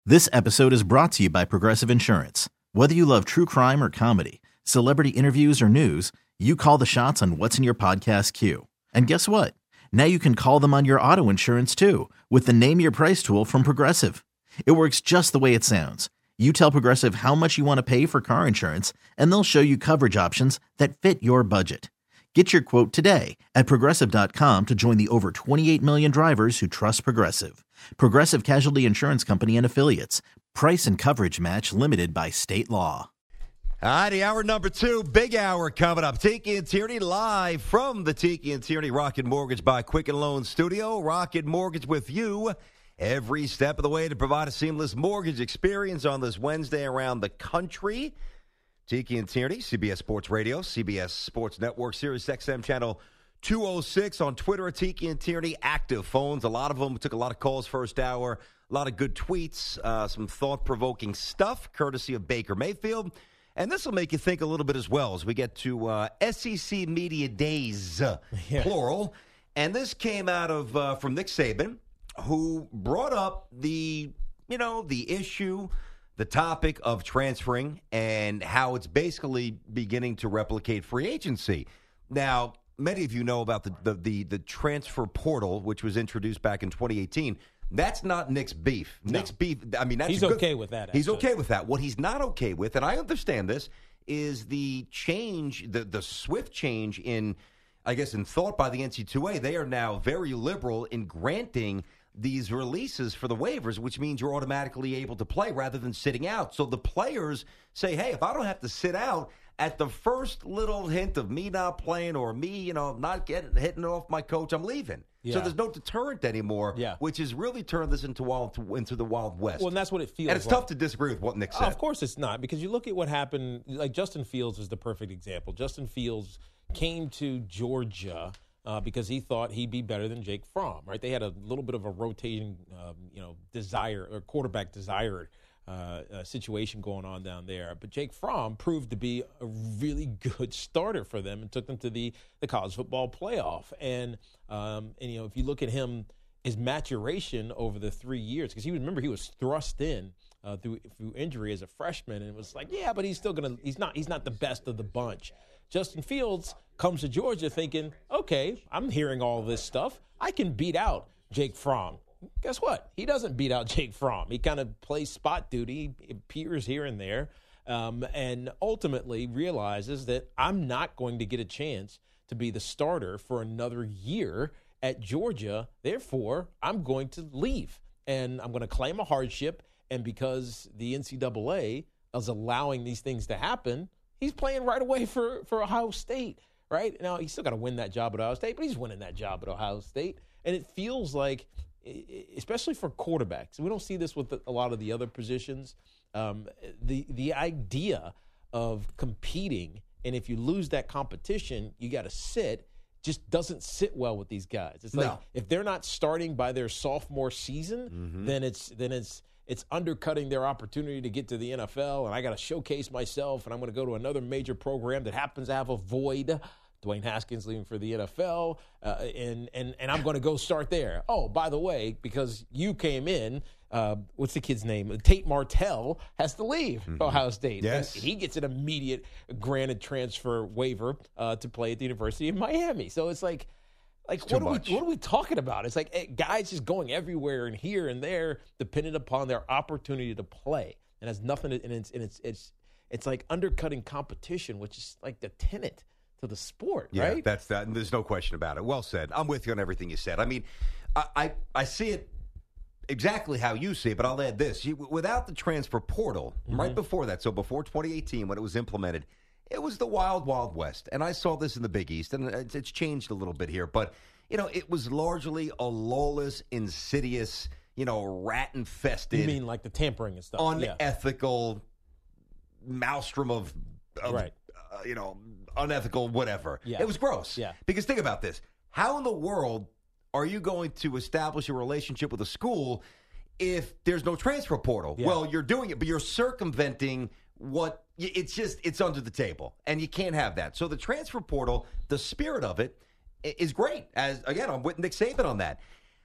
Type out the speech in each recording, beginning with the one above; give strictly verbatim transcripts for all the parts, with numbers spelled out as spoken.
This episode is brought to you by Progressive Insurance. Whether you love true crime or comedy, celebrity interviews or news, you call the shots on what's in your podcast queue. And guess what? Now you can call them on your auto insurance too with the Name Your Price tool from Progressive. It works just the way it sounds. You tell Progressive how much you want to pay for car insurance, and they'll show you coverage options that fit your budget. Get your quote today at Progressive dot com to join the over twenty-eight million drivers who trust Progressive. Progressive Casualty Insurance Company and Affiliates. Price and coverage match limited by state law. All righty, hour number two, big hour coming up. Tiki and Tierney live from the Tiki and Tierney Rocket Mortgage by Quicken Loan Studio. Rocket Mortgage with you every step of the way to provide a seamless mortgage experience on this Wednesday around the country. Tiki and Tierney, C B S Sports Radio, C B S Sports Network, Sirius X M Channel two oh six. On Twitter at Tiki and Tierney, active phones. A lot of them. We took a lot of calls first hour. A lot of good tweets, uh, some thought-provoking stuff, courtesy of Baker Mayfield. And this will make you think a little bit as well as we get to uh, S E C Media Days, yeah. plural. And this came out of uh, from Nick Saban, who brought up the, you know, the issue, the topic of transferring and how it's basically beginning to replicate free agency. Now, many of you know about the the the, the transfer portal, which was introduced back in twenty eighteen. That's not Nick's beef. No. Nick's beef, I mean, that's He's good. okay with that. Actually. He's okay with that. What he's not okay with, and I understand this, is the change, the, the swift change in, I guess, in thought by the N C double A. They are now very liberal in granting these releases for the waivers, which means you're automatically able to play rather than sitting out. So the players say, hey, if I don't have to sit out, at the first little hint of me not playing or me, you know, not getting hitting off my coach, I'm leaving. Yeah. So there's no deterrent anymore, yeah. which has really turned this into wild into the Wild West. Well, and that's what it feels And it's like. tough to disagree with what Nick said. Oh, of course it's not, because you look at what happened, like Justin Fields is the perfect example. Justin Fields came to Georgia uh, because he thought he'd be better than Jake Fromm, right? They had a little bit of a rotating, um, you know, desire, or quarterback desire Uh, uh, situation going on down there. But Jake Fromm proved to be a really good starter for them and took them to the, the college football playoff. And, um, and, you know, if you look at him, his maturation over the three years, because he remember he was thrust in uh, through through injury as a freshman, and it was like, yeah, but he's still gonna he's not he's not the best of the bunch. Justin Fields comes to Georgia thinking, okay, I'm hearing all this stuff, I can beat out Jake Fromm. Guess what? He doesn't beat out Jake Fromm. He kind of plays spot duty, appears here and there, um, and ultimately realizes that I'm not going to get a chance to be the starter for another year at Georgia. Therefore, I'm going to leave, and I'm going to claim a hardship. And because the N C double A is allowing these things to happen, he's playing right away for, for Ohio State, right? Now, he's still got to win that job at Ohio State, but he's winning that job at Ohio State. And it feels like, especially for quarterbacks, we don't see this with a lot of the other positions, um, the the idea of competing, and if you lose that competition, you got to sit, just doesn't sit well with these guys. It's like no. if they're not starting by their sophomore season, mm-hmm. then it's then it's it's undercutting their opportunity to get to the N F L, and I got to showcase myself, and I'm going to go to another major program that happens to have a void. Dwayne Haskins leaving for the N F L, uh, and, and, and I'm going to go start there. Oh, by the way, because you came in, uh, what's the kid's name? Tate Martell has to leave mm-hmm. Ohio State. Yes. And he gets an immediate granted transfer waiver uh, to play at the University of Miami. So it's like, like it's what, are we, what are we talking about? It's like hey, guys just going everywhere and here and there, depending upon their opportunity to play. And has nothing to, and it's, and it's, it's, it's like undercutting competition, which is like the tenet to the sport, yeah, right? Yeah, that's that. There's no question about it. Well said. I'm with you on everything you said. I mean, I I, I see it exactly how you see it, but I'll add this. You, without the transfer portal, mm-hmm. right before that, so before twenty eighteen when it was implemented, it was the wild, wild west. And I saw this in the Big East, and it's, it's changed a little bit here. But, you know, it was largely a lawless, insidious, you know, rat-infested. You mean like the tampering and stuff. Unethical yeah. maelstrom of, of right. uh, you know, unethical whatever. Yeah. It was gross. Yeah. Because think about this. How in the world are you going to establish a relationship with a school if there's no transfer portal? Yeah. Well, you're doing it, but you're circumventing what it's just it's under the table, and you can't have that. So the transfer portal, the spirit of it, is great. As again, I'm with Nick Saban on that.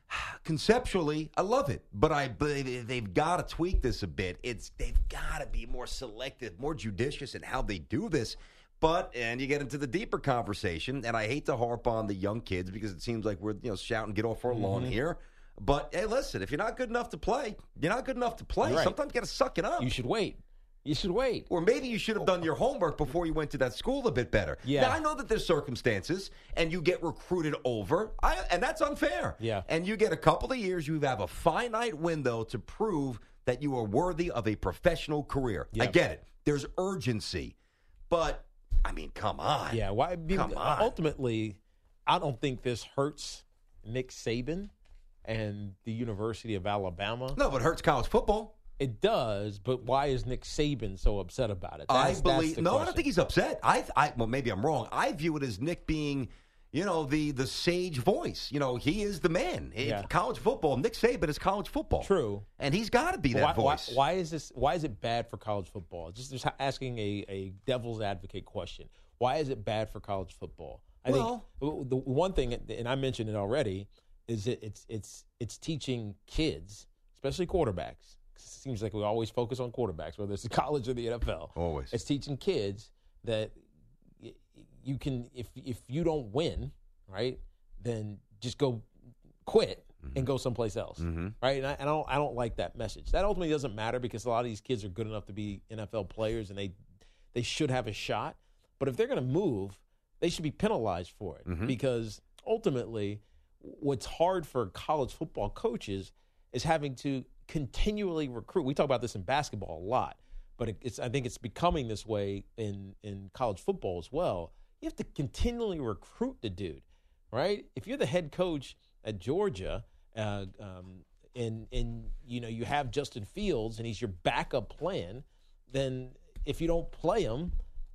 Conceptually, I love it, but I but they've got to tweak this a bit. It's they've got to be more selective, more judicious in how they do this. But and you get into the deeper conversation, and I hate to harp on the young kids because it seems like we're you know shouting get off our lawn Mm-hmm. here. But hey, listen, if you're not good enough to play, you're not good enough to play. Right. Sometimes you got to suck it up. You should wait. You should wait. Or maybe you should have done your homework before you went to that school a bit better. Yeah. Now, I know that there's circumstances, and you get recruited over, I, and that's unfair. Yeah. And you get a couple of years, you have a finite window to prove that you are worthy of a professional career. I Yep. get it. There's urgency. But, I mean, come on. Yeah, why? Come on. Ultimately, I don't think this hurts Nick Saban and the University of Alabama. No, but it hurts college football. It does, but why is Nick Saban so upset about it? That's, I believe that's the no, question. I don't think he's upset. I, I, well, maybe I'm wrong. I view it as Nick being, you know, the the sage voice. You know, he is the man. Yeah. It, college football. Nick Saban is college football. True, and he's got to be that why, why, voice. why is this? Why is it bad for college football? Just, just asking a, a devil's advocate question. Why is it bad for college football? I Well- think the one thing, and I mentioned it already, is that it's it's it's teaching kids, especially quarterbacks. It seems like we always focus on quarterbacks, whether it's the college or the N F L. Always. It's teaching kids that y- you can, if if you don't win, right, then just go quit Mm-hmm. and go someplace else, right? And I, and I don't I don't like that message. That ultimately doesn't matter because a lot of these kids are good enough to be N F L players and they they should have a shot. But if they're going to move, they should be penalized for it Mm-hmm. because ultimately, what's hard for college football coaches is having to continually recruit. We talk about this in basketball a lot, but it, it's I think it's becoming this way in in college football as well. You have to continually recruit the dude, right? If you're the head coach at Georgia, uh, um, and and you know you have Justin Fields and he's your backup plan, then if you don't play him,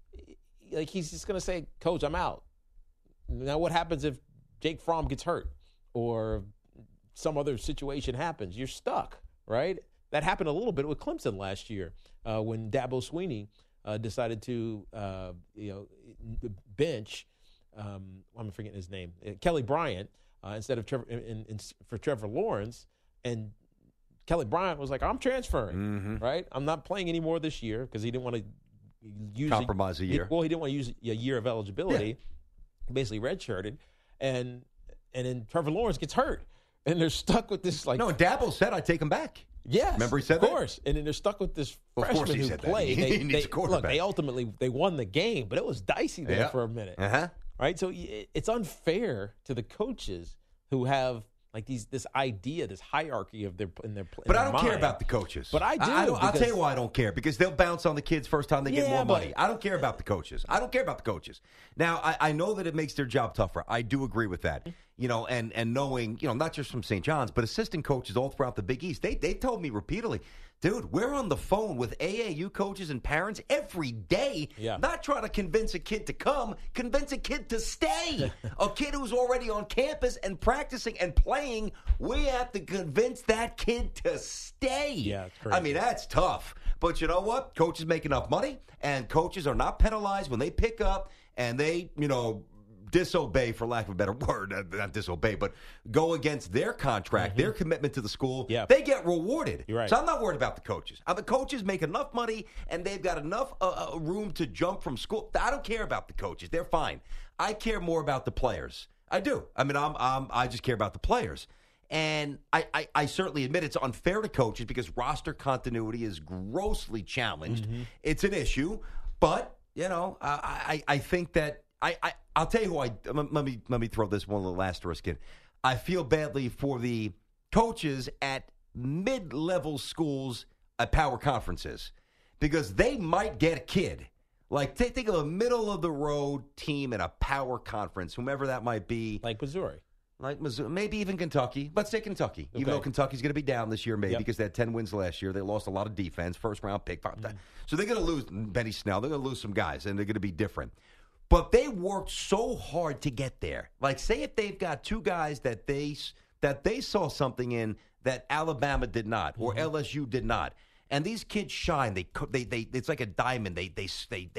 like he's just going to say, "Coach, I'm out." Now, what happens if Jake Fromm gets hurt or some other situation happens? You're stuck, right? That happened a little bit with Clemson last year uh, when Dabo Swinney uh, decided to, uh, you know, bench. Um, I'm forgetting his name, uh, Kelly Bryant, uh, instead of Trevor in, in, for Trevor Lawrence, and Kelly Bryant was like, "I'm transferring, Mm-hmm. right? I'm not playing anymore this year because he didn't want to use Compromise a year. He, well, he didn't want to use a year of eligibility." Basically redshirted, and and then Trevor Lawrence gets hurt, and they're stuck with this like No, and Dabo said I'd take him back. yes, Remember he said of that? course, and then they're stuck with this Well, of course freshman he who said that. played. He They, needs they- a quarterback. Look, they ultimately they won the game, but it was dicey there Yeah. for a minute, Uh-huh. right? So y- it's unfair to the coaches who have like these this idea, this hierarchy of their in their. In But their I don't care mind. about the coaches. But I do, I, don't, I'll because- tell you why I don't care. Because they'll bounce on the kids first time they get Yeah, more but- money. I don't care about the coaches. I don't care about the coaches. Now, I, I know that it makes their job tougher. I do agree with that. You know, and, and knowing, you know, not just from Saint John's, but assistant coaches all throughout the Big East, they they told me repeatedly, dude, we're on the phone with A A U coaches and parents every day, Yeah. not trying to convince a kid to come, convince a kid to stay. A kid who's already on campus and practicing and playing, we have to convince that kid to stay. Yeah, it's I crazy. mean, that's tough. But you know what? Coaches make enough money, and coaches are not penalized when they pick up and they, you know, disobey, for lack of a better word, uh, not disobey, but go against their contract, their commitment to the school. Yeah. They get rewarded. You're right. So I'm not worried about the coaches. Uh, the coaches make enough money, and they've got enough uh, uh, room to jump from school. I don't care about the coaches. They're fine. I care more about the players. I do. I mean, I'm, I'm, I just care about the players. And I, I, I certainly admit it's unfair to coaches because roster continuity is grossly challenged. It's an issue, but you know, I, I, I think that I, I, I'll tell you who I. Let me let me throw this one little asterisk in. I feel badly for the coaches at mid-level schools at power conferences because they might get a kid. Like, take, think of a middle-of-the-road team in a power conference, whomever that might be. like Missouri. Like Missouri, maybe even Kentucky. Let's say Kentucky, even Okay. though Kentucky's going to be down this year, maybe Yep. because they had ten wins last year. They lost a lot of defense, first round pick. Mm-hmm. So they're going to lose Benny Snell. They're going to lose some guys, and they're going to be different. But they worked so hard to get there. Like, say if they've got two guys that they that they saw something in that Alabama did not, or Mm-hmm. L S U did not, and these kids shine. They co- they they it's like a diamond. They they they they.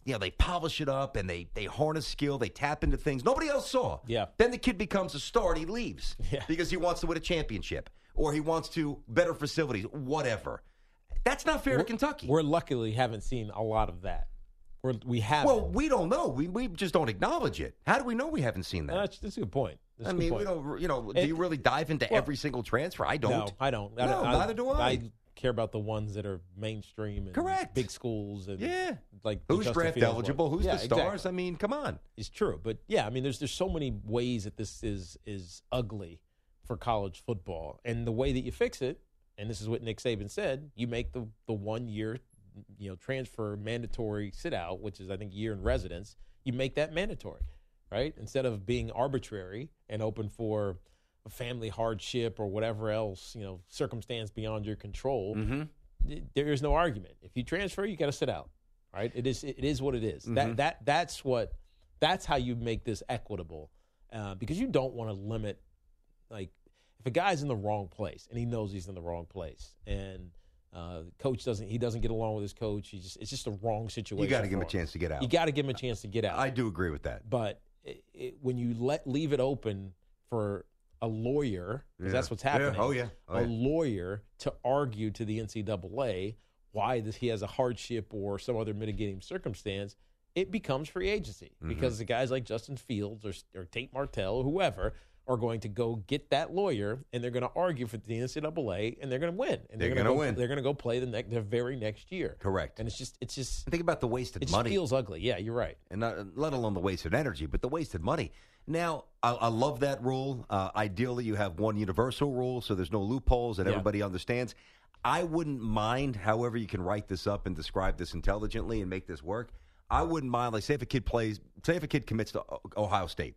you know, they polish it up and they, they harness skill. They tap into things nobody else saw. Yeah. Then the kid becomes a star and he leaves Yeah. because he wants to win a championship or he wants to better facilities, whatever. That's not fair we're, to Kentucky. We're luckily haven't seen a lot of that. We're, we haven't. Well, we don't know. We we just don't acknowledge it. How do we know we haven't seen that? No, that's, that's a good point. That's I a good mean, point. we don't. You know, do It- you really dive into well, every single transfer? I don't. No, I don't. I No, don't- neither do I. I care about the ones that are mainstream and Correct. big schools and Yeah. like the Who's Justin draft Fields eligible? one. Who's Yeah, the stars? exactly. I mean, come on. It's true, but yeah, I mean, there's there's so many ways that this is is ugly for college football, and the way that you fix it, and this is what Nick Saban said, you make the the one year, you know, transfer mandatory sit out, which is I think year in residence. You make that mandatory, right? Instead of being arbitrary and open for a family hardship or whatever else, you know, circumstance beyond your control. Mm-hmm. th- There is no argument. If you transfer, you got to sit out. Right? It is. It is what it is. That that that's what. That's how you make this equitable, uh, because you don't want to limit. Like, if a guy's in the wrong place and he knows he's in the wrong place, and uh, the coach doesn't, he doesn't get along with his coach. He just, it's just a wrong situation. You got to give him for a chance to get out. You got to give him a chance to get out. I do agree with that. But it, it, when you let leave it open for a lawyer, because Yeah. that's what's happening. Yeah. Oh, yeah. Oh, a yeah. lawyer to argue to the N C double A why this, he has a hardship or some other mitigating circumstance, it becomes free agency Mm-hmm. because the guys like Justin Fields or, or Tate Martell or whoever are going to go get that lawyer and they're going to argue for the N C double A and they're going to win. And They're gonna gonna go, win. They're going to go play the, ne- the very next year. Correct. And it's just, it's just, Think about the wasted it just money. feels ugly. Yeah, you're right. and not, let alone the wasted energy, but the wasted money. Now, I, I love that rule. Uh, ideally, you have one universal rule, so there's no loopholes and Yeah. everybody understands. I wouldn't mind, however you can write this up and describe this intelligently and make this work. I wouldn't mind, like, say if a kid plays, say if a kid commits to O- Ohio State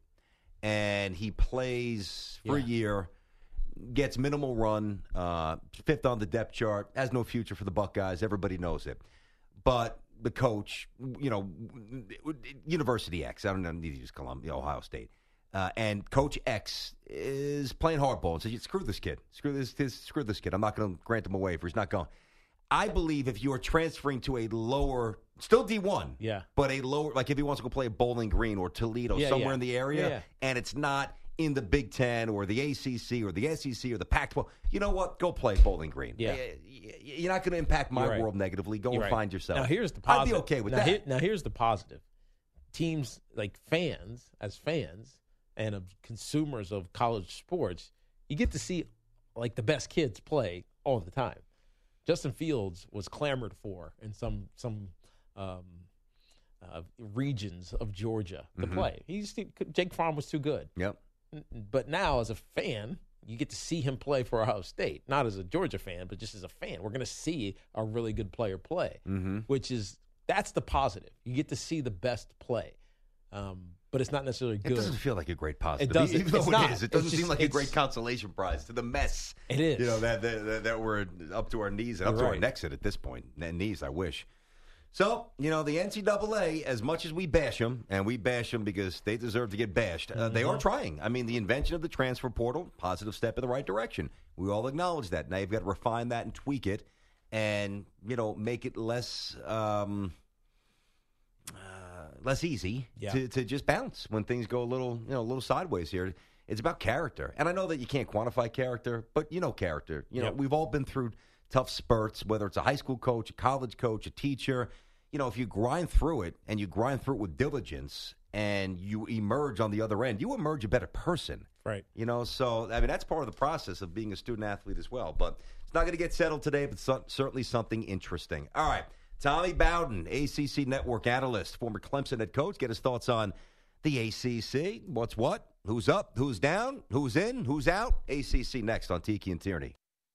and he plays for a Yeah. year, gets minimal run, uh, fifth on the depth chart, has no future for the Buckeyes. Everybody knows it. But the coach, you know, University X, I don't know, need to use Columbia, Ohio State, uh, and Coach X is playing hardball and says, screw this kid. Screw this, this screw this kid. I'm not going to grant him a waiver. He's not going. I believe if you are transferring to a lower, still D one, Yeah. but a lower, like if he wants to go play at Bowling Green or Toledo, Yeah, somewhere yeah. in the area, Yeah, yeah. and it's not in the Big Ten or the A C C or the S E C or the Pac twelve, you know what? Go play Bowling Green. Yeah. Y- y- You're not going to impact my You're right. world negatively. Go You're and right. find yourself. Now here's the I'd positive. be okay with now, that. here- now here's the positive. Teams like fans, as fans and of consumers of college sports, you get to see like the best kids play all the time. Justin Fields was clamored for in some some um, uh, regions of Georgia to Mm-hmm. play. He's Jake Fromm was too good. Yep. But now, as a fan, you get to see him play for Ohio State. Not as a Georgia fan, but just as a fan. We're going to see a really good player play, Mm-hmm. which is that's the positive. You get to see the best play, um, but it's not necessarily It good. doesn't feel like a great positive. It doesn't. Even though It's it not. is. It It's doesn't just- seem like a it's- great consolation prize to the mess. It is. You know, that, that, that, that we're up to our knees and up You're to our right. necks at this point. And knees, I wish. So, you know, the N C double A, as much as we bash them, and we bash them because they deserve to get bashed, uh, they are Mm-hmm. trying. I mean, the invention of the transfer portal, positive step in the right direction. We all acknowledge that. Now you've got to refine that and tweak it and, you know, make it less um, uh, less easy Yeah. to, to just bounce when things go a little, you know, a little sideways here. It's about character. And I know that you can't quantify character, but you know character. You know, Yep. we've all been through tough spurts, whether it's a high school coach, a college coach, a teacher. You know, if you grind through it and you grind through it with diligence and you emerge on the other end, you emerge a better person. Right. You know, so, I mean, that's part of the process of being a student athlete as well. But it's not going to get settled today, but so, certainly something interesting. All right. Tommy Bowden, A C C Network analyst, former Clemson head coach. Get his thoughts on the A C C. What's what? Who's up? Who's down? Who's in? Who's out? A C C next on Tiki and Tierney.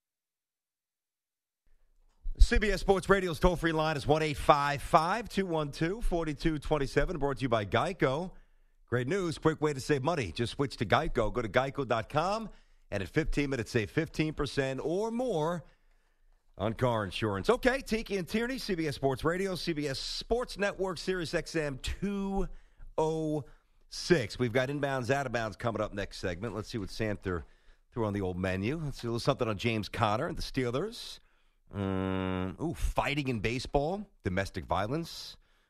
C B S Sports Radio's toll-free line is one eight five five, two one two, four two two seven, brought to you by Geico. Great news, quick way to save money. Just switch to Geico. Go to geico dot com, and in fifteen minutes, save fifteen percent or more on car insurance. Okay, Tiki and Tierney, C B S Sports Radio, C B S Sports Network, Sirius X M two oh six. We've got inbounds, out of bounds coming up next segment. Let's see what Santher threw on the old menu. Let's see a little something on James Conner and the Steelers. Um, ooh, fighting in baseball, domestic violence.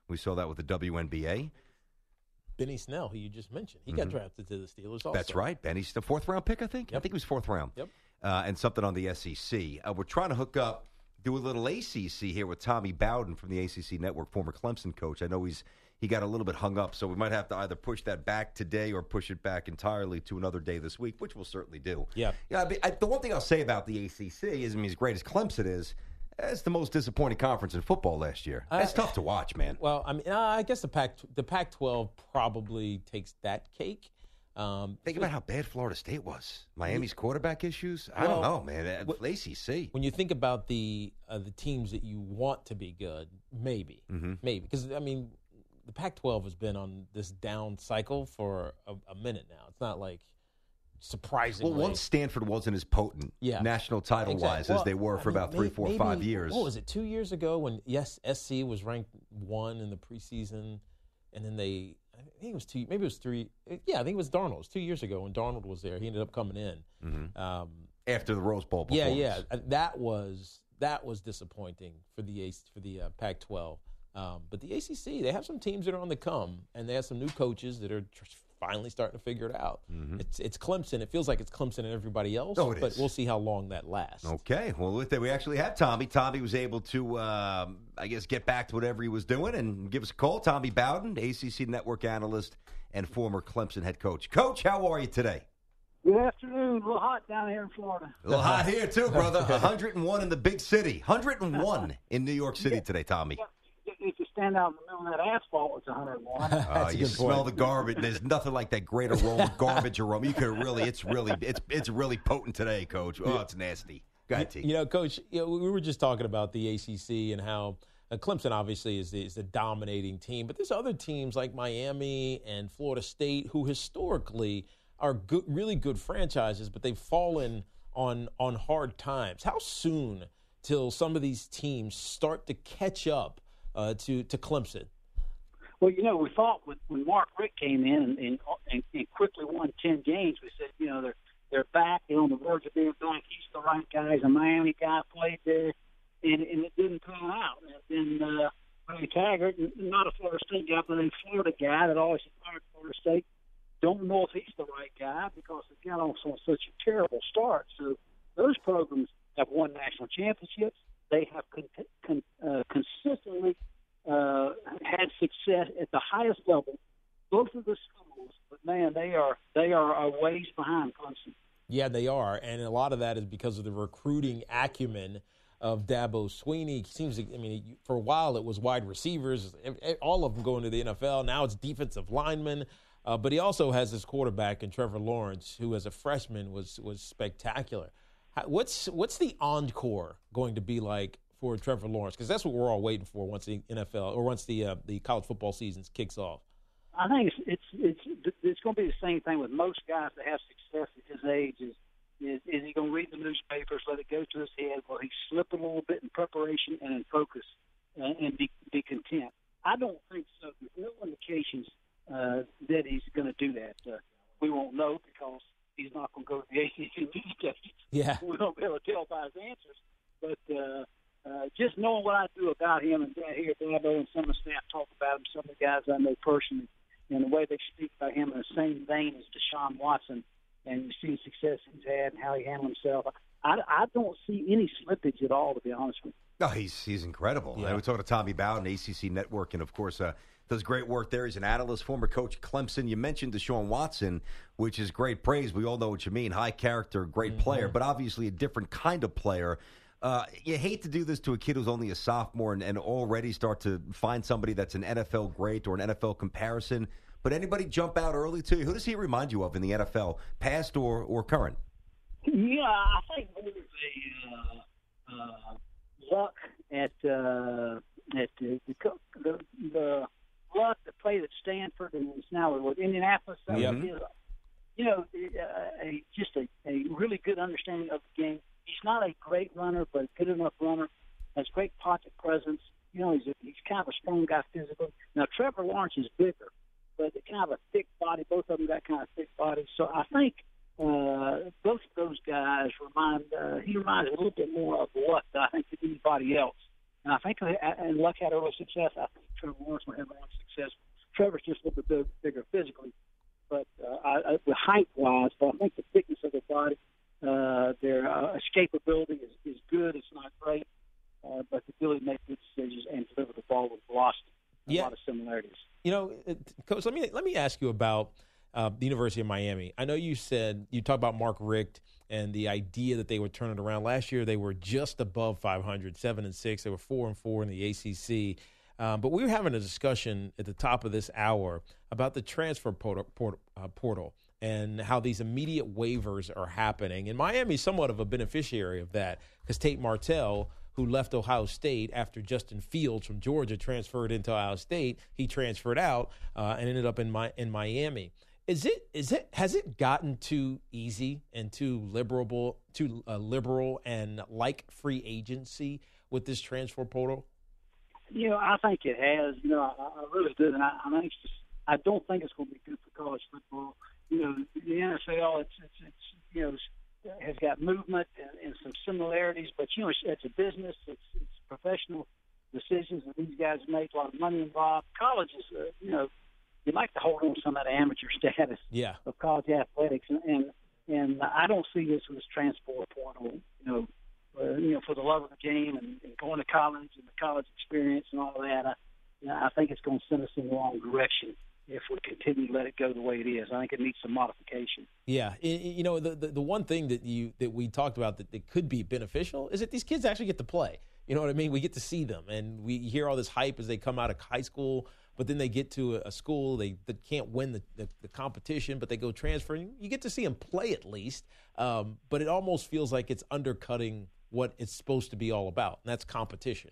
We saw that with the W N B A. Benny Snell, who you just mentioned, he Mhm. got drafted to the Steelers also. That's right. Benny's the fourth round pick, I think. Yep. I think he was fourth round. Yep. Uh, and something on the S E C. Uh, we're trying to hook up, do a little A C C here with Tommy Bowden from the A C C Network, former Clemson coach. I know he's he got a little bit hung up, so we might have to either push that back today or push it back entirely to another day this week, which we'll certainly do. Yeah. Yeah. I mean, I, the one thing I'll say about the A C C is, I mean, as great as Clemson is, it's the most disappointing conference in football last year. It's Uh, tough to watch, man. Well, I mean, uh, I guess the Pac the Pac twelve probably takes that cake. Um, Think about how bad Florida State was. Miami's quarterback issues. I Well, don't know, man. what- A C C. when you think about the uh, the teams that you want to be good, maybe, Mhm. maybe, because I mean, the Pac twelve has been on this down cycle for a, a minute now. It's not like surprisingly. Well, once Stanford wasn't as potent, Yeah. national title wise, Exactly. as they Well, were I for mean, about three, may- four, maybe- five years. What was it? Two years ago when yes, S C was ranked one in the preseason, and then they. I think it was two. Maybe it was three. Yeah, I think it was Darnold. It was two years ago when Darnold was there. He ended up coming in. Mhm. Um, After the Rose Bowl yeah, performance. yeah. uh, That was that was disappointing for the A- for the uh, Pac twelve. Um, but the A C C, they have some teams that are on the come, and they have some new coaches that are tr- finally starting to figure it out. It's it's Clemson. It feels like it's Clemson and everybody else. Oh, it but is. we'll see how long that lasts. Okay, well, with that, we actually have Tommy. Tommy was able to, um, I guess, get back to whatever he was doing and give us a call. Tommy Bowden, A C C Network analyst and former Clemson head coach. Coach, how are you today? Good afternoon. A little hot down here in Florida. A little hot here, too, brother. one hundred one in the big city. one hundred one in New York City today, Tommy. If you stand out in the middle of that asphalt, it's one hundred one. Uh, That's a you good smell point. the garbage. There's nothing like that great aroma, garbage aroma. You could really, it's really, it's it's really potent today, Coach. Oh, it's nasty. Go ahead, T. You know, Coach, you know, we were just talking about the A C C and how uh, Clemson obviously is the, is the dominating team, but there's other teams like Miami and Florida State who historically are good, really good franchises, but they've fallen on on hard times. How soon till some of these teams start to catch up uh, to to Clemson? Well, you know, we thought when, when Mark Richt came in and, and, and, and quickly won ten games, we said, you know, they're they're back. They're on the verge of being back. He's the right guy. He's a Miami guy, played there, and, and it didn't pan out. And then uh, Ray Taggart, not a Florida State guy, but a Florida guy that always admired Florida State, don't know if he's the right guy because they got off on such a terrible start. So those programs have won national championships. They have con- con- uh, consistently uh, had success at the highest level. Both of the schools, but man, they are they are a ways behind Clemson. Yeah, they are, and a lot of that is because of the recruiting acumen of Dabo Sweeney. He seems to, I mean, for a while it was wide receivers, all of them going to the N F L. Now it's defensive linemen, uh, but he also has this quarterback in Trevor Lawrence, who as a freshman was was spectacular. How, what's what's the encore going to be like for Trevor Lawrence? Because that's what we're all waiting for once the N F L or once the uh, the college football season kicks off. I think it's it's it's it's going to be the same thing with most guys that have success at his age. Is is, is he going to read the newspapers, let it go to his head? Will he slip a little bit in preparation and in focus, and, and be be content? I don't think so. There's no indications uh, that he's going to do that. Uh, we won't know because he's not going to go to the A C C these days. Yeah. We won't be able to tell by his answers. But uh, uh, just knowing what I do about him and I hear Dabo and some of the staff talk about him, some of the guys I know personally, and the way they speak about him in the same vein as Deshaun Watson, and you see the success he's had and how he handled himself. I, I don't see any slippage at all, to be honest with you. No, he's he's incredible. Yeah. I was talking to Tommy Bowden, A C C Network, and of course uh, does great work there. He's an analyst, former coach Clemson. You mentioned Deshaun Watson, which is great praise. We all know what you mean. High character, great Mm-hmm. player, but obviously a different kind of player. Uh, you hate to do this to a kid who's only a sophomore and, and already start to find somebody that's an N F L great or an N F L comparison. But anybody jump out early to you? Who does he remind you of in the N F L, past or, or current? Yeah, I think more of a uh, uh, luck at uh, at the the, the the luck that played at Stanford and is now with Indianapolis. That Yep. was his, you know, a, a, just a, a really good understanding of the game. He's not a great runner, but a good enough runner. Has great pocket presence. You know, he's a, he's kind of a strong guy physically. Now Trevor Lawrence is bigger, but they're kind of a thick body. Both of them got kind of thick bodies. So I think uh, both of those guys remind, uh, he reminds a little bit more of Luck than I think than anybody else. And I think, and Luck had early success. I think Trevor Lawrence will have a lot of success. Trevor's just a little bit bigger physically, but uh, I, I, the height-wise, but I think the thickness of their body, uh, their uh, escapability is, is good. It's not great, uh, but the ability to make good decisions and deliver the ball with velocity. A Yeah. lot of similarities. You know, it- Coach, let me let me ask you about uh, the University of Miami. I know you said you talked about Mark Richt and the idea that they would turn it around. Last year, they were just above five hundred, seven and six. They were four and four in the A C C. Um, but we were having a discussion at the top of this hour about the transfer portal, portal, uh, portal and how these immediate waivers are happening. And Miami's somewhat of a beneficiary of that because Tate Martell, who left Ohio State after Justin Fields from Georgia transferred into Ohio State, he transferred out uh, and ended up in my, in Miami. Is it is it has it gotten too easy and too liberal too uh, liberal and like free agency with this transfer portal? You know, I think it has. You know, I, I really do, and I, I'm anxious. I don't think it's going to be good for college football. You know, the N F L, it's it's, it's you know has got movement and, and some similarities, but you know, it's, it's a business. It's, it's professional decisions that these guys make. A lot of money involved. College is, uh, you know, you like to hold on to some of that amateur status Yeah. of college athletics, and and, and I don't see this with this transfer portal. You know. Uh, you know, for the love of the game and, and going to college and the college experience and all of that, I, you know, I think it's going to send us in the wrong direction if we continue to let it go the way it is. I think it needs some modification. Yeah, I- I- you know, the, the the one thing that you that we talked about that, that could be beneficial is that these kids actually get to play. You know what I mean? We get to see them, and we hear all this hype as they come out of high school, but then they get to a, a school, they, they can't win the, the, the competition, but they go transferring. You get to see them play at least, um, but it almost feels like it's undercutting what it's supposed to be all about, and that's competition.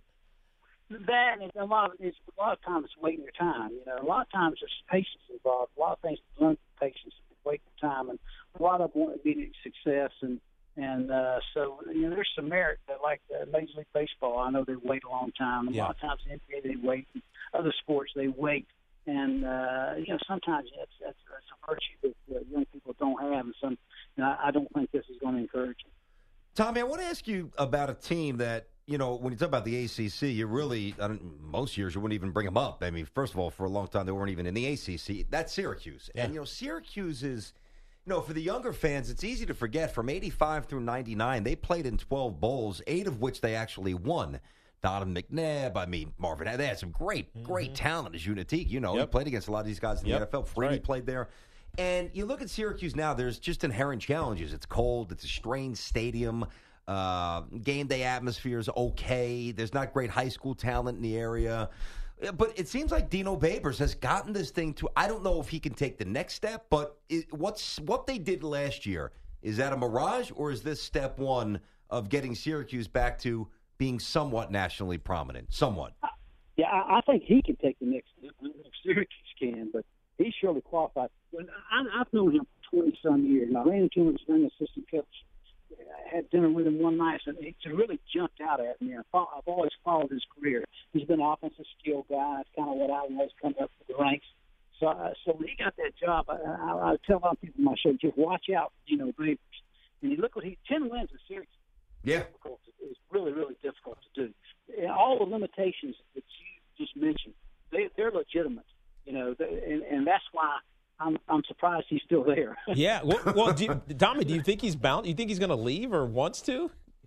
That and a lot of it's a lot of times it's waiting your time. You know, a lot of times there's patience involved. A lot of things learn patience and waiting your time, and a lot of them want immediate success. And and uh, so you know, there's some merit that, like uh, Major League Baseball. I know they wait a long time. A Yeah. lot of times in the N B A they wait. In other sports they wait. And uh, you know, sometimes that's that's, that's a virtue that uh, young people don't have, and some. You know, I don't think this is going to encourage them. Tommy, I want to ask you about a team that, you know, when you talk about the A C C, you really, I don't, most years you wouldn't even bring them up. I mean, first of all, for a long time, they weren't even in the A C C. That's Syracuse. Yeah. And, you know, Syracuse is, you know, for the younger fans, it's easy to forget. From eighty-five through ninety-nine, they played in twelve bowls, eight of which they actually won. Donovan McNabb, I mean, Marvin, they had some great, mm-hmm. great talent as Unitique. You know, Yep. he played against a lot of these guys in Yep. the N F L. Freeney right. played there. And you look at Syracuse now, there's just inherent challenges. It's cold. It's a strange stadium. Uh, game day atmosphere is okay. There's not great high school talent in the area. But it seems like Dino Babers has gotten this thing to, I don't know if he can take the next step, but it, what's what they did last year, is that a mirage, or is this step one of getting Syracuse back to being somewhat nationally prominent? Somewhat. Yeah, I, I think he can take the next step. I don't know if Syracuse can, but he's surely qualified. When I, I've known him for twenty-some years, and I ran into him as an assistant coach. I had dinner with him one night, and it really jumped out at me. I've always followed his career. He's been an offensive skill guy. It's kind of what I was coming up through the ranks. So, uh, so when he got that job, I, I, I tell a lot of people in my show, just watch out, you know, Babers. And you look what he ten wins in Syracuse. Yeah, difficult. It's really, really difficult to do. And all the limitations that you just mentioned, they, they're legitimate, you know, and, and that's why I'm, I'm surprised he's still there. Yeah. Well, well do you, Tommy, do you think he's bound? You think he's going to leave or wants to?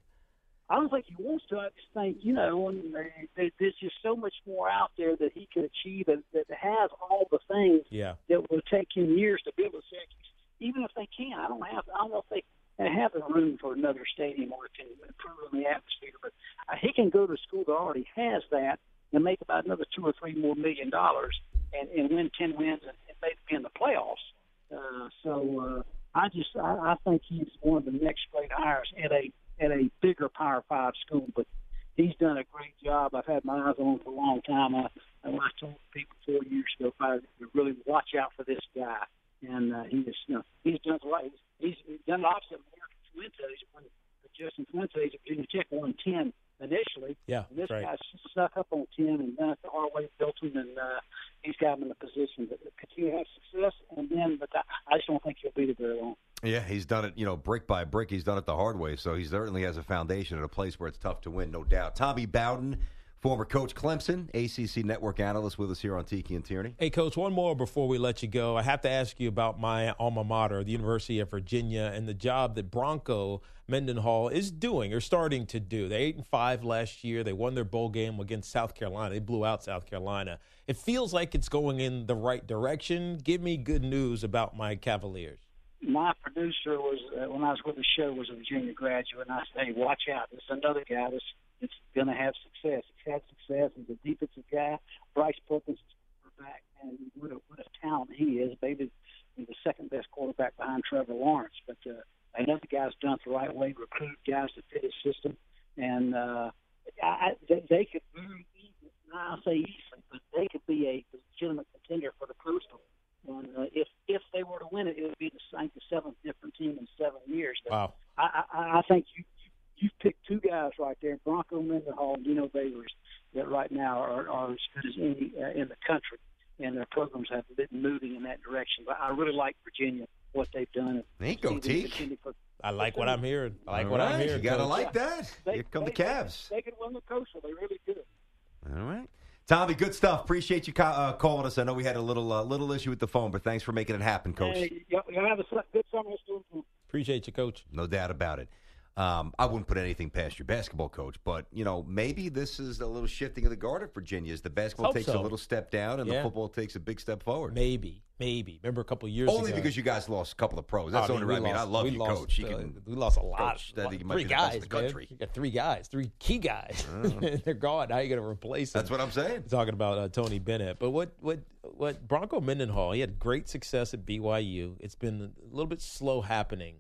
I don't think he wants to. I just think, you know, and there, there's just so much more out there that he could achieve that, that has all the things Yeah. that will take him years to build a Syracuse. Even if they can, I don't have. I don't know if they. They have the room for another stadium or can improve on the atmosphere, but uh, he can go to a school that already has that and make about another two or three more million dollars and, and win ten wins and, and maybe be in the playoffs. Uh, so uh, I just I, I think he's one of the next great hires at a at a bigger Power Five school. But he's done a great job. I've had my eyes on him for a long time. I, I told people four years ago to really watch out for this guy, and uh, he just you know he's done a lot. He's, He's done the opposite of Marcus Fuentes when Justin Fuentes at Virginia Tech won ten initially. Yeah, and this right. guy stuck up on ten and done it the hard way, built him, and uh, he's got him in a position to continue to have success. And then, but I, I just don't think he'll be there very long. Yeah, he's done it, you know, brick by brick. He's done it the hard way, so he certainly has a foundation at a place where it's tough to win, no doubt. Tommy Bowden, Former coach Clemson, A C C Network analyst with us here on Tiki and Tierney. Hey, Coach, one more before we let you go. I have to ask you about my alma mater, the University of Virginia, and the job that Bronco Mendenhall is doing or starting to do. They eight and five last year. They won their bowl game against South Carolina. They blew out South Carolina. It feels like it's going in the right direction. Give me good news about my Cavaliers. My producer was, uh, when I was with the show, was a Virginia graduate, and I said, hey, watch out. There's another guy that's, that's going to have success. He's had success. He's a defensive guy. Bryce Perkins is quarterback, and what a, what a talent he is. Maybe he's the second-best quarterback behind Trevor Lawrence. But uh, I know the guy's done it the right way, recruit guys to fit his system. And uh, I, they, they could very easily, I'll say easily, but they could be a legitimate contender for the Coastal. And uh, if if they were to win it, it would be the, like the seventh different team in seven years. But wow. I, I, I think you, you, you've picked two guys right there, Bronco Mendenhall and Dino Baylor, that right now are, are as good as any uh, in the country. And their programs have been moving in that direction. But I really like Virginia, what they've done. There you go, Teak. I like what I'm hearing. I like All what right. I'm hearing. You got to Coach. like that. They, Here come they, the Cavs. They, they could win the Coastal. They really could. All right. Tommy, good stuff. Appreciate you uh, calling us. I know we had a little uh, little issue with the phone, but thanks for making it happen, Coach. Hey, y'all have a good summer. Appreciate you, Coach. No doubt about it. Um, I wouldn't put anything past your basketball coach, but, you know, maybe this is a little shifting of the guard at Virginia as the basketball Hope takes so. a little step down and Yeah. the football takes a big step forward. Maybe, maybe. Remember a couple of years Only ago. because you guys lost a couple of pros. That's I the only we reason. I mean, I lost- love we you, lost, Coach. You uh, can, we lost a lot. Coach, I think you might three be the best guys, in the man. country. You got three guys, three key guys. They're gone. Now you got to replace them. That's what I'm saying. Talking about uh, Tony Bennett, but what what what Bronco Mendenhall? He had great success at B Y U. It's been a little bit slow happening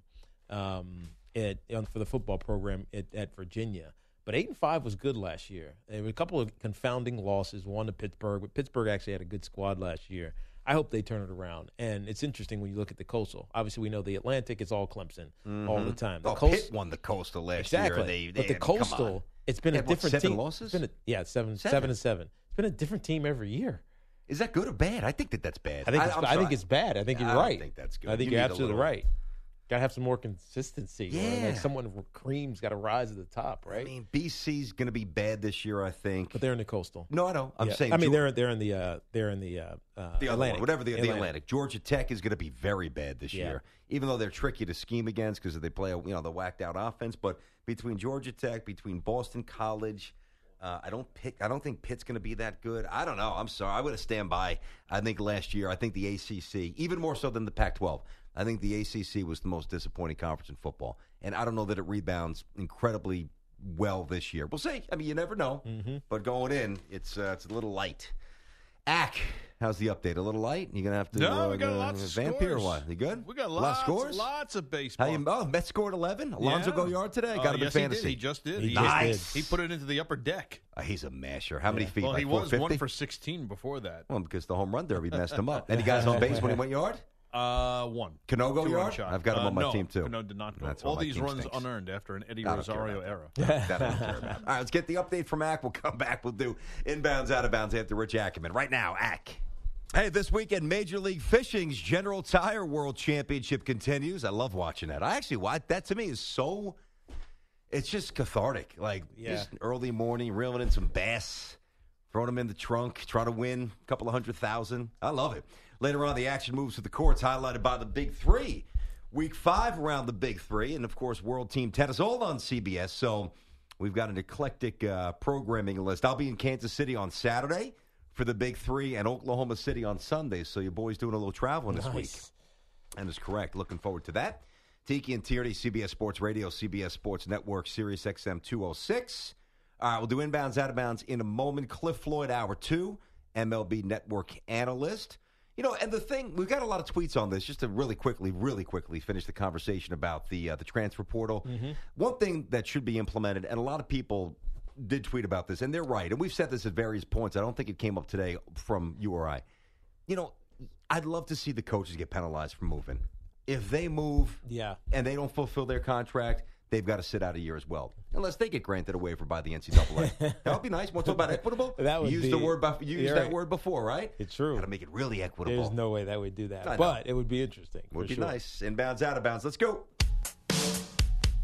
um, at for the football program at, at Virginia. But eight and five was good last year. There were a couple of confounding losses. One to Pittsburgh, but Pittsburgh actually had a good squad last year. I hope they turn it around. And it's interesting when you look at the Coastal. Obviously, we know the Atlantic. It's all Clemson Mm-hmm. all the time. The Oh, Coast- Pitt won the Coastal last exactly. year. They, they, but the come on. Coastal, it's been They a had, what, different seven team. losses? It's been a, yeah, it's seven, Seven. seven and seven. It's been a different team every year. Is that good or bad? I think that that's bad. I think it's, I'm I, think sorry. it's bad. I think you're I don't right. think that's good. I think You you're need a absolutely little- right. Got to have some more consistency. Or Yeah. like someone cream's got to rise to the top, right? I mean, B C's going to be bad this year, I think. But they're in the Coastal. No, I know. I'm Yeah. saying. I mean, Geor- they're they're in the uh, they're in the uh, uh, the other Atlantic. one, whatever the, the Atlantic. Atlantic. Georgia Tech is going to be very bad this Yeah. year, even though they're tricky to scheme against because they play, a, you know, the whacked out offense. But between Georgia Tech, between Boston College, uh, I don't pick. I don't think Pitt's going to be that good. I don't know. I'm sorry. I would have stand by. I think last year, I think the A C C, even more so than the Pac twelve. I think the A C C was the most disappointing conference in football, and I don't know that it rebounds incredibly well this year. We'll see. I mean, you never know. Mm-hmm. But going in, it's uh, it's a little light. Ack, how's the update? A little light? You gonna have to? No, uh, we got uh, lots of Vampire scores. or what? You good? We got A lots, lot of scores. lots of How baseball. you? Oh, Mets scored eleven. Alonzo Yeah. go yard today. Uh, Got him yes, in fantasy. He, did. he just did. He He, just Nice. he put it into the upper deck. Uh, he's a masher. How many feet? Well, like he was four fifty? one for sixteen before that. Well, because the home run derby messed him up. Any guys on base when he went yard? Uh, one. Cano go Two-run yard? shot. I've got him Uh, on my no, team too. No, did not go. That's why All my these team runs stinks. unearned after an Eddie I don't care Rosario about era. That I don't care about. All right, let's get the update from Ack. We'll come back. We'll do inbounds, out of bounds after Rich Ackerman. Right now, Ack. Hey, this weekend, Major League Fishing's General Tire World Championship continues. I love watching that. I actually watch that. To me is so. It's just cathartic. Like Yeah. just early morning, reeling in some bass, throwing them in the trunk, trying to win a couple of hundred thousand. I love it. Later on, the action moves to the courts, highlighted by the Big Three. Week five around the Big Three, and, of course, World Team Tennis, all on C B S. So we've got an eclectic uh, programming list. I'll be in Kansas City on Saturday for the Big Three and Oklahoma City on Sunday. So your boy's doing a little traveling this Nice. week. And is correct. Looking forward to that. Tiki and Tierney, C B S Sports Radio, C B S Sports Network, Sirius X M two oh six. All right, we'll do inbounds, out of bounds in a moment. Cliff Floyd, hour two, M L B Network analyst. You know, and the thing, we've got a lot of tweets on this, just to really quickly, really quickly finish the conversation about the uh, the transfer portal. Mm-hmm. One thing that should be implemented, and a lot of people did tweet about this, and they're right, and we've said this at various points. I don't think it came up today from you or I. You know, I'd love to see the coaches get penalized for moving. If they move Yeah. and they don't fulfill their contract, they've got to sit out a year as well, unless they get granted a waiver by the N C double A. That would be nice. Want to talk about equitable? That would you used be- the word. Bef- you used you're that right. word before, right? It's true. Got to make it really equitable. There's no way that would do that. I know. But it would be interesting. Would for be sure. nice. Inbounds, out of bounds. Let's go.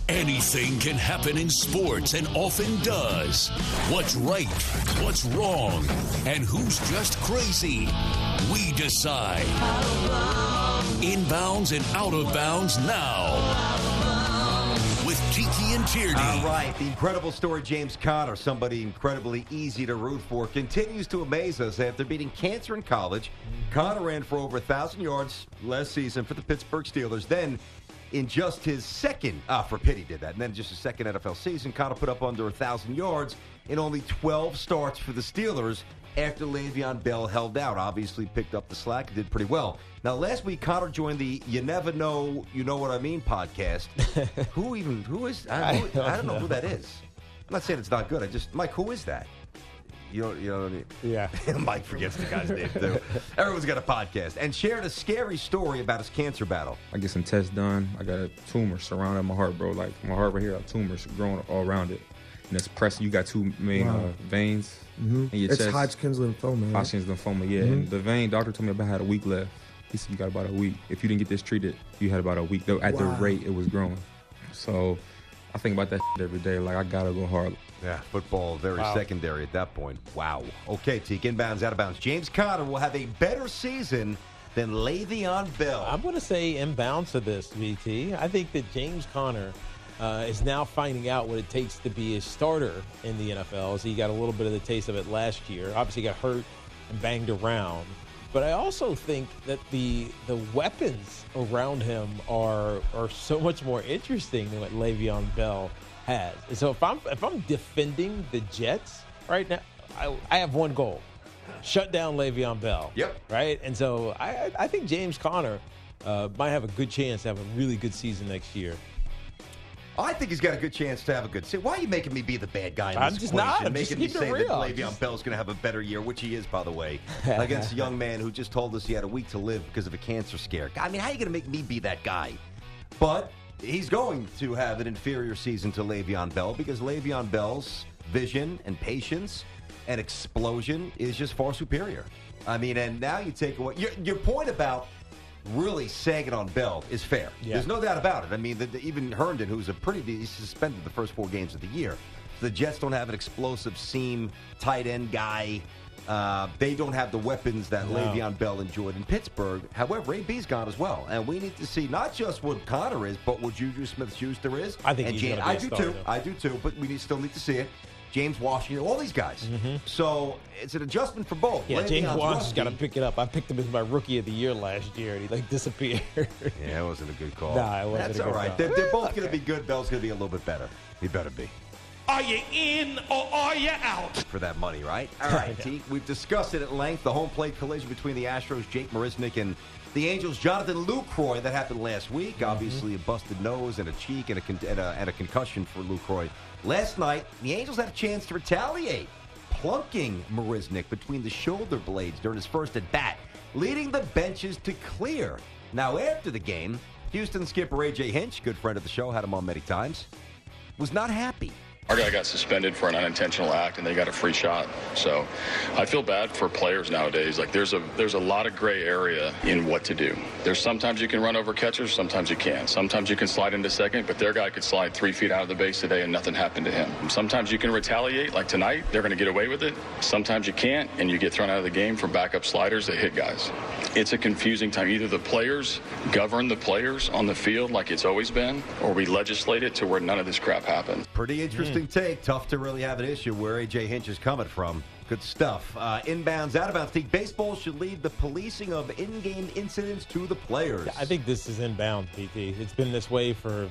Anything can happen in sports and often does. What's right, what's wrong, and who's just crazy? We decide. Inbounds and out of bounds now. With Tiki and Tierney. All right, the incredible story, James Conner, somebody incredibly easy to root for, continues to amaze us. After beating cancer in college, Conner ran for over one thousand yards last season for the Pittsburgh Steelers. Then, in just his second, ah, for Pitt he did that, and then just his second N F L season, Conner put up under one thousand yards in only twelve starts for the Steelers after Le'Veon Bell held out. Obviously picked up the slack and did pretty well. Now, last week, Conner joined the You Never Know, You Know What I Mean podcast. who even, who is, I, who, I, don't I don't know, know who that is. I'm not saying it's not good. I just, Mike, who is that? You know, you know, yeah. Mike forgets the guy's name, too. Everyone's got a podcast. And shared a scary story about his cancer battle. I get some tests done. I got a tumor surrounding my heart, bro. Like, my heart right here, a tumor growing all around it. And it's pressing. You got two main wow. uh, veins mm-hmm. in your it's chest. It's Hodgkin's lymphoma. Right? Hodgkin's lymphoma, yeah. Mm-hmm. And the vein, doctor told me about had a week left. He said, you got about a week. If you didn't get this treated, you had about a week. Though at wow. the rate it was growing. So I think about that shit every day. Like, I got to go hard. Yeah, football very wow. secondary at that point. Wow. Okay, Teak, inbounds, out of bounds. James Conner will have a better season than Le'Veon Bell. I'm going to say inbounds to this, V T. I think that James Conner uh, is now finding out what it takes to be a starter in the N F L. So he got a little bit of the taste of it last year. Obviously got hurt and banged around. But I also think that the the weapons around him are are so much more interesting than what Le'Veon Bell has. And so if I'm if I'm defending the Jets right now, I, I have one goal: shut down Le'Veon Bell. Yep. Right. And so I I think James Conner uh, might have a good chance to have a really good season next year. I think he's got a good chance to have a good season. Why are you making me be the bad guy in this I'm just equation? not. I'm making just me say real. that Le'Veon Bell's going to have a better year, which he is, by the way, against a young man who just told us he had a week to live because of a cancer scare. I mean, how are you going to make me be that guy? But he's going to have an inferior season to Le'Veon Bell because Le'Veon Bell's vision and patience and explosion is just far superior. I mean, and now you take away your, your point about really sagging on Bell is fair. Yeah. There's no doubt about it. I mean, the, the, even Herndon, who's a pretty he's suspended the first four games of the year. The Jets don't have an explosive seam tight end guy. Uh, they don't have the weapons that no. Le'Veon Bell enjoyed in Pittsburgh. However, A B's gone as well, and we need to see not just what Conner is, but what Juju Smith-Schuster is. I think and he's James, gonna be I a do starter. too. I do too. But we need, still need to see it. James Washington, all these guys. Mm-hmm. So it's an adjustment for both. Yeah, Le'Veon's James Washington's rusty. got to pick it up. I picked him as my rookie of the year last year, and he like disappeared. Yeah, it wasn't a good call. Nah, it wasn't That's a good all right. call. They're, they're both Okay. going to be good. Bell's going to be a little bit better. He better be. Are you in or are you out? For that money, right? All right, T. We've discussed it at length. The home plate collision between the Astros, Jake Marisnick, and the Angels, Jonathan Lucroy, that happened last week. Mm-hmm. Obviously, a busted nose and a cheek and a, con- and a, and a concussion for Lucroy. Last night, the Angels had a chance to retaliate, plunking Marisnick between the shoulder blades during his first at-bat, leading the benches to clear. Now, after the game, Houston skipper A J Hinch, good friend of the show, had him on many times, was not happy. Our guy got suspended for an unintentional act, and they got a free shot. So I feel bad for players nowadays. Like, there's a there's a lot of gray area in what to do. There's sometimes you can run over catchers, sometimes you can't. Sometimes you can slide into second, but their guy could slide three feet out of the base today and nothing happened to him. Sometimes you can retaliate, like tonight, they're going to get away with it. Sometimes you can't, and you get thrown out of the game for backup sliders that hit guys. It's a confusing time. Either the players govern the players on the field like it's always been, or we legislate it to where none of this crap happens. Pretty interesting take. Tough to really have an issue where A J Hinch is coming from. Good stuff. Uh, inbounds, out of bounds. Think baseball should leave the policing of in-game incidents to the players. I think this is inbound, P T. It's been this way for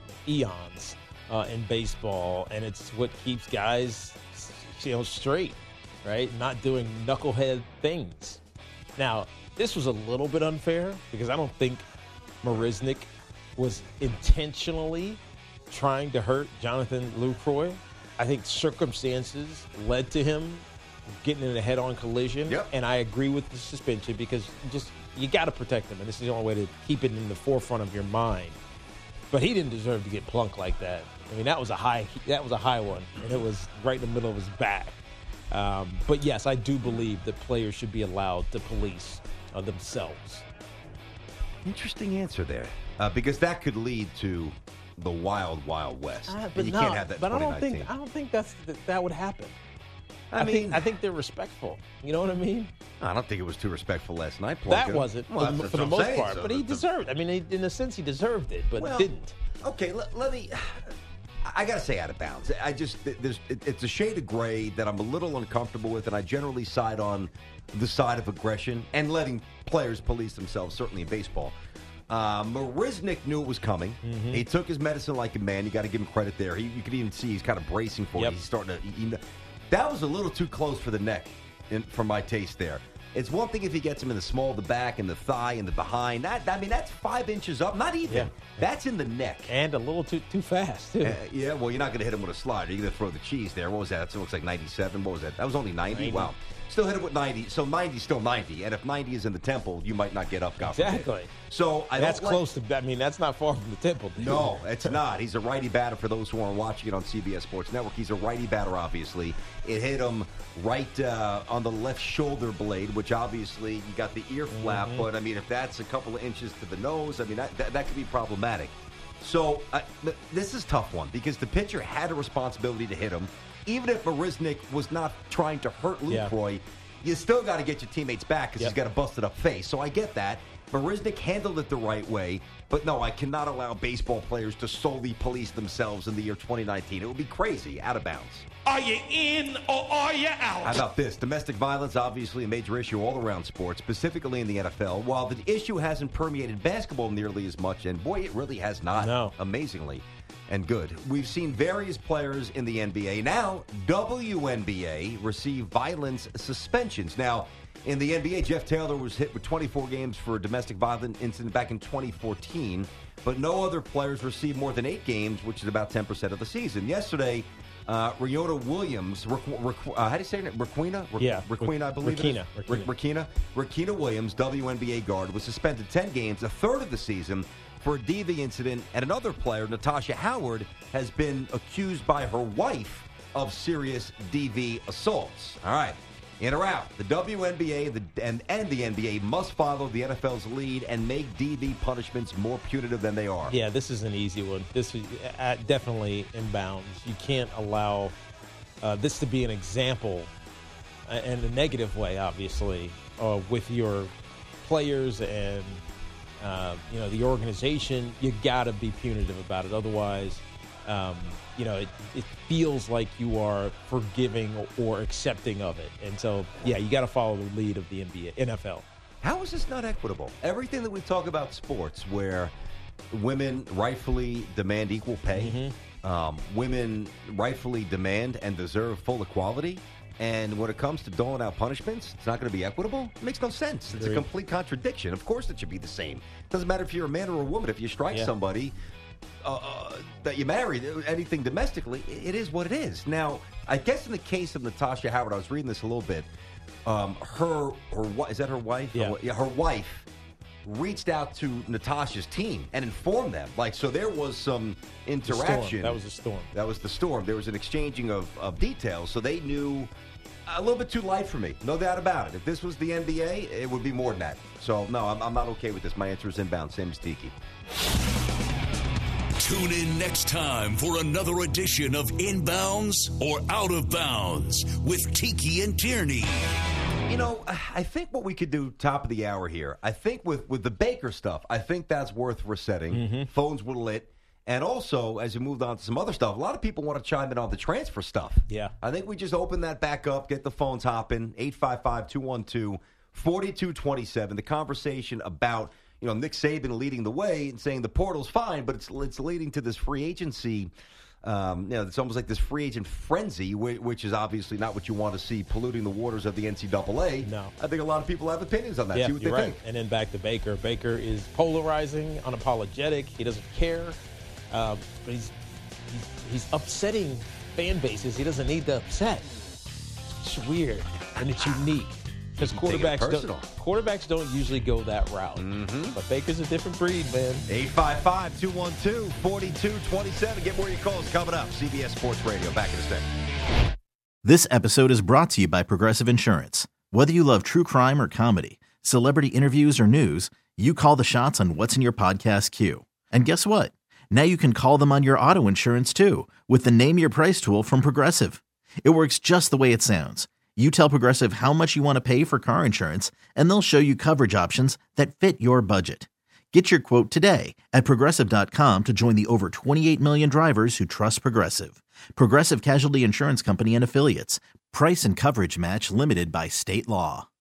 eons uh, in baseball, and it's what keeps guys, you know, straight, right? Not doing knucklehead things. Now, this was a little bit unfair because I don't think Marisnick was intentionally trying to hurt Jonathan Lucroy. I think circumstances led to him getting in a head-on collision, yep. and I agree with the suspension because just you got to protect him, and this is the only way to keep it in the forefront of your mind. But he didn't deserve to get plunked like that. I mean, that was a high that was a high one, and it was right in the middle of his back. Um, but yes, I do believe that players should be allowed to police uh, themselves. Interesting answer there, uh, because that could lead to the wild, wild west. Uh, And but you no, can't have that. in but I don't twenty nineteen. think I don't think that's that, that would happen. I, I, mean, think I think they're respectful. You know what I mean? I don't think it was too respectful last night. That Plunker. wasn't Well, for, the, that's for the what I'm most saying. part, So but he the- the- deserved. I mean, he, in a sense, he deserved it, but Well, didn't. Okay, let, let me. I got to say, out of bounds. I just there's it, it's a shade of gray that I'm a little uncomfortable with, and I generally side on the side of aggression and letting players police themselves. Certainly in baseball. Uh, Marisnick knew it was coming. Mm-hmm. He took his medicine like a man. You got to give him credit there. He, you can even see he's kind of bracing for Yep. it. He's starting to. He, he, that was a little too close for the neck, in, for my taste there. It's one thing if he gets him in the small of the back and the thigh and the behind. That I mean, that's five inches up. Not even. Yeah. That's in the neck. And a little too too fast too. Uh, yeah, well, you're not going to hit him with a slider. You're going to throw the cheese there. What was that? It looks like ninety-seven. What was that? That was only ninety? ninety. Wow. Still hit it with ninety. So ninety is still ninety. And if ninety is in the temple, you might not get up, God forbid. Exactly. So I That's don't like- close to. I mean, that's not far from the temple. Dude. No, it's not. He's a righty batter for those who aren't watching it on C B S Sports Network. He's a righty batter, obviously. It hit him right uh, on the left shoulder blade, which obviously you got the ear flap. Mm-hmm. But, I mean, if that's a couple of inches to the nose, I mean, that, that, that could be problematic. So uh, th- this is a tough one because the pitcher had a responsibility to hit him. Even if Marisnick was not trying to hurt Yeah. Lucroy, you still got to get your teammates back because Yep. he's got a busted up face. So I get that. Marisnick handled it the right way, but no, I cannot allow baseball players to solely police themselves in the year twenty nineteen. It would be crazy, out of bounds. Are you in or are you out? How about this? Domestic violence, obviously a major issue all around sports, specifically in the N F L. While the issue hasn't permeated basketball nearly as much, and boy, it really has not, No. amazingly, and good. We've seen various players in the N B A. Now, W N B A receive violence suspensions. Now, in the N B A, Jeff Taylor was hit with twenty-four games for a domestic violence incident back in twenty fourteen, but no other players received more than eight games, which is about ten percent of the season. Yesterday, uh, Riona Williams, Riqu- Riqu- uh, how do you say it? Raquina? Riq- Yeah, Raquina, I believe it is. Raquina, Ra- Raquina. Raquina. Raquina Williams, W N B A guard, was suspended ten games, a third of the season, for a D V incident. And another player, Natasha Howard, has been accused by her wife of serious D V assaults. All right. In or out, the W N B A the, and, and the N B A must follow the N F L's lead and make D V punishments more punitive than they are. Yeah, this is an easy one. This is uh, definitely in bounds. You can't allow uh, this to be an example, uh, in a negative way, obviously, uh, with your players and uh, you know the organization. You got to be punitive about it. Otherwise, um, you know it, it feels like you are forgiving or accepting of it. And so, yeah, you got to follow the lead of the N B A, N F L. How is this not equitable? Everything that we talk about sports, where women rightfully demand equal pay, Mm-hmm. um, women rightfully demand and deserve full equality, and when it comes to doling out punishments, it's not going to be equitable? It makes no sense. It's a Agreed. complete contradiction. Of course it should be the same. Doesn't matter if you're a man or a woman. If you strike Yeah. somebody uh, uh, that you married, anything domestically, it is what it is. Now, I guess in the case of Natasha Howard, I was reading this a little bit. Um, her, her, wi- is that her wife? Yeah. Her, yeah, her wife reached out to Natasha's team and informed them. Like, so there was some interaction. Storm. That was a storm. That was the storm. There was an exchanging of, of details, so they knew a little bit too light for me. No doubt about it. If this was the N B A, it would be more than that. So, no, I'm, I'm not okay with this. My answer is inbound, same as Tiki. Tune in next time for another edition of Inbounds or Out of Bounds with Tiki and Tierney. You know, I think what we could do top of the hour here, I think with, with the Baker stuff, I think that's worth resetting. Mm-hmm. Phones were lit. And also, as you moved on to some other stuff, a lot of people want to chime in on the transfer stuff. Yeah. I think we just open that back up, get the phones hopping, eight five five, two one two, four two two seven. The conversation about, you know, Nick Saban leading the way and saying the portal's fine, but it's it's leading to this free agency. Um, you know, it's almost like this free agent frenzy, which, which is obviously not what you want to see polluting the waters of the N C double A. No. I think a lot of people have opinions on that. Yeah, See what you're they right. think. And then back to Baker. Baker is polarizing, unapologetic. He doesn't care. Uh, but he's, he's he's upsetting fan bases. He doesn't need to upset. It's weird and it's unique because You take it quarterbacks personal. don't quarterbacks don't usually go that route. Mm-hmm. But Baker's a different breed, man. eight five five, two one two, four two two seven. Get more of your calls coming up. C B S Sports Radio. Back in a second. This episode is brought to you by Progressive Insurance. Whether you love true crime or comedy, celebrity interviews or news, you call the shots on what's in your podcast queue. And guess what? Now you can call them on your auto insurance too with the Name Your Price tool from Progressive. It works just the way it sounds. You tell Progressive how much you want to pay for car insurance, and they'll show you coverage options that fit your budget. Get your quote today at Progressive dot com to join the over twenty-eight million drivers who trust Progressive. Progressive Casualty Insurance Company and Affiliates. Price and coverage match limited by state law.